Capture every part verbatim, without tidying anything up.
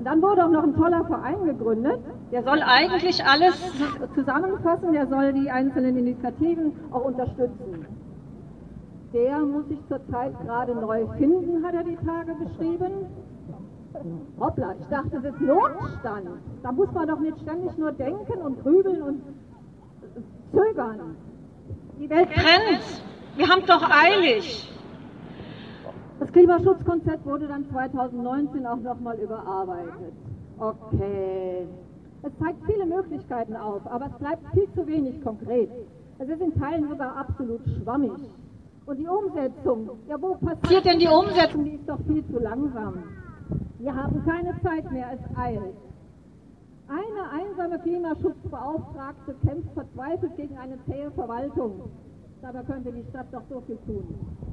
Und dann wurde auch noch ein toller Verein gegründet, der soll eigentlich alles zusammenfassen, der soll die einzelnen Initiativen auch unterstützen. Der muss sich zurzeit gerade neu finden, hat er die Tage beschrieben. Hoppla, ich dachte, das ist Notstand. Da muss man doch nicht ständig nur denken und grübeln und zögern. Die Welt brennt. Wir haben doch eilig. Das Klimaschutzkonzept wurde dann zweitausendneunzehn auch nochmal überarbeitet. Okay. Es zeigt viele Möglichkeiten auf, aber es bleibt viel zu wenig konkret. Es ist in Teilen sogar absolut schwammig. Und die Umsetzung, ja, wo passiert denn die Umsetzung? Die ist doch viel zu langsam. Wir haben keine Zeit mehr, es eilt. Eine einsame Klimaschutzbeauftragte kämpft verzweifelt gegen eine zähe Verwaltung. Dabei könnte die Stadt doch so viel tun.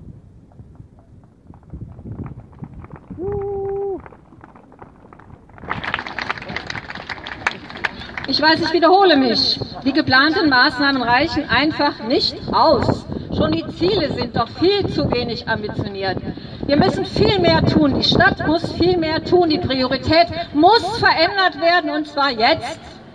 Ich weiß, ich wiederhole mich. Die geplanten Maßnahmen reichen einfach nicht aus. Schon die Ziele sind doch viel zu wenig ambitioniert. Wir müssen viel mehr tun. Die Stadt muss viel mehr tun. Die Priorität muss verändert werden, und zwar jetzt.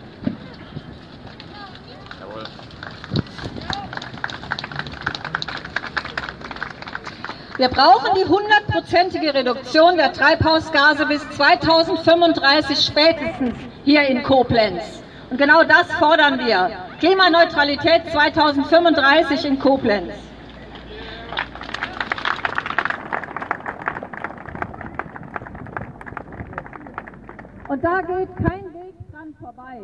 Wir brauchen die hundertprozentige Reduktion der Treibhausgase bis zweitausendfünfunddreißig spätestens hier in Koblenz. Und genau das fordern wir. Klimaneutralität zweitausendfünfunddreißig in Koblenz. Und da geht kein Weg dran vorbei.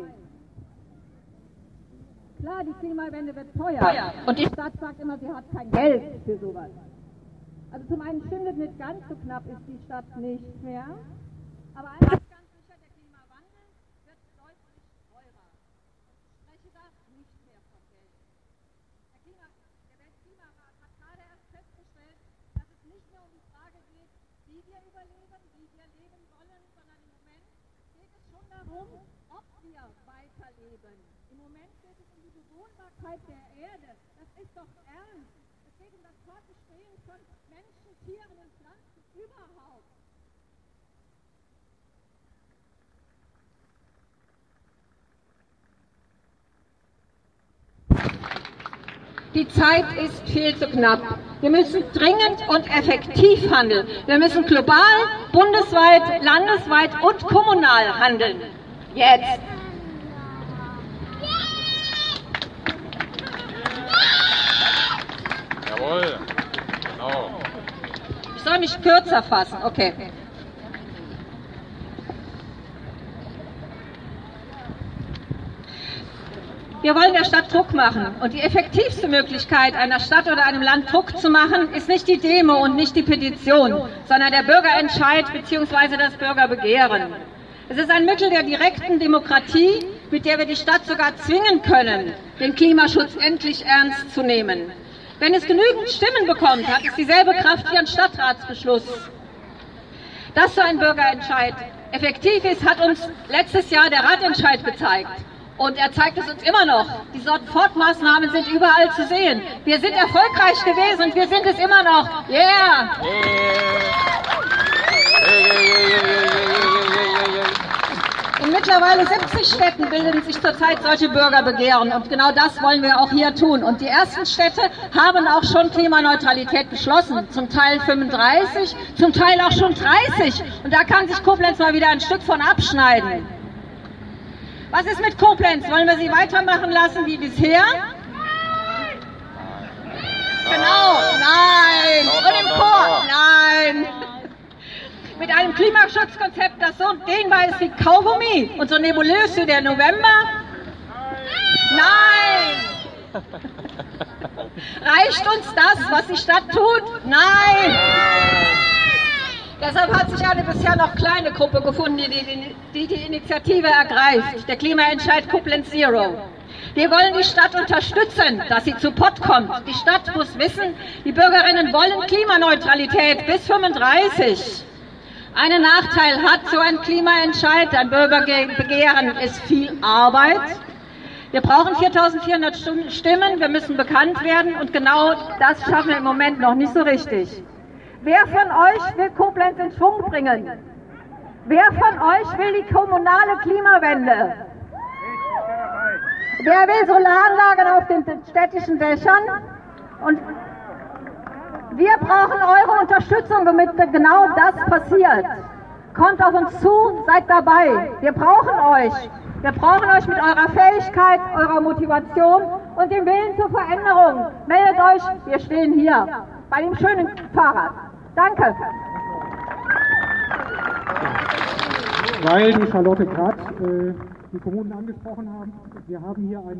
Klar, die Klimawende wird teuer. Und die Stadt sagt immer, sie hat kein Geld für sowas. Also zum einen stimmt, nicht ganz so knapp ist die Stadt nicht mehr. Aber eines ist ganz sicher, der Klimawandel wird deutlich teurer. Ich spreche da nicht mehr von Geld. Der, Klima, der Weltklimarat hat gerade erst festgestellt, dass es nicht mehr um die Frage geht, wie wir überleben, wie wir leben wollen, sondern im Moment geht es schon darum, ob wir weiterleben. Im Moment geht es um die Bewohnbarkeit der Erde. Das ist doch ernst. Es geht um das Fortbestehen von Menschen, Tieren und Pflanzen überhaupt. Die Zeit ist viel zu knapp. Wir müssen dringend und effektiv handeln. Wir müssen global, bundesweit, landesweit und kommunal handeln. Jetzt. Jawohl. Genau. Ich soll mich kürzer fassen. Okay. Wir wollen der Stadt Druck machen. Und die effektivste Möglichkeit, einer Stadt oder einem Land Druck zu machen, ist nicht die Demo und nicht die Petition, sondern der Bürgerentscheid bzw. das Bürgerbegehren. Es ist ein Mittel der direkten Demokratie, mit der wir die Stadt sogar zwingen können, den Klimaschutz endlich ernst zu nehmen. Wenn es genügend Stimmen bekommt, hat es dieselbe Kraft wie ein Stadtratsbeschluss. Dass so ein Bürgerentscheid effektiv ist, hat uns letztes Jahr der Ratentscheid gezeigt. Und er zeigt es uns immer noch. Die Sofortmaßnahmen sind überall zu sehen. Wir sind erfolgreich gewesen und wir sind es immer noch. Yeah! In mittlerweile siebzig Städten bilden sich zurzeit solche Bürgerbegehren. Und genau das wollen wir auch hier tun. Und die ersten Städte haben auch schon Klimaneutralität beschlossen. Zum Teil fünfunddreißig, zum Teil auch schon dreißig. Und da kann sich Koblenz mal wieder ein Stück von abschneiden. Was ist mit Koblenz? Wollen wir sie weitermachen lassen wie bisher? Genau, nein. Und im Chor, nein. Mit einem Klimaschutzkonzept, das so dehnbar ist wie Kaugummi und so nebulös wie der November? Nein. Reicht uns das, was die Stadt tut? Nein. Deshalb hat sich eine bisher noch kleine Gruppe gefunden, die die, die die Initiative ergreift, der Klimaentscheid Koblenz Zero. Wir wollen die Stadt unterstützen, dass sie zu Pott kommt. Die Stadt muss wissen, die Bürgerinnen wollen Klimaneutralität bis fünfunddreißig. Einen Nachteil hat so ein Klimaentscheid, ein Bürgerbegehren ist viel Arbeit. Wir brauchen viertausendvierhundert Stimmen, wir müssen bekannt werden und genau das schaffen wir im Moment noch nicht so richtig. Wer von euch will Koblenz in Schwung bringen? Wer von euch will die kommunale Klimawende? Wer will Solaranlagen auf den städtischen Dächern? Und wir brauchen eure Unterstützung, damit genau das passiert. Kommt auf uns zu, seid dabei. Wir brauchen euch. Wir brauchen euch mit eurer Fähigkeit, eurer Motivation und dem Willen zur Veränderung. Meldet euch, wir stehen hier bei dem schönen Fahrrad. Danke. Weil die Charlotte gerade äh, die Kommunen angesprochen haben, wir haben hier einen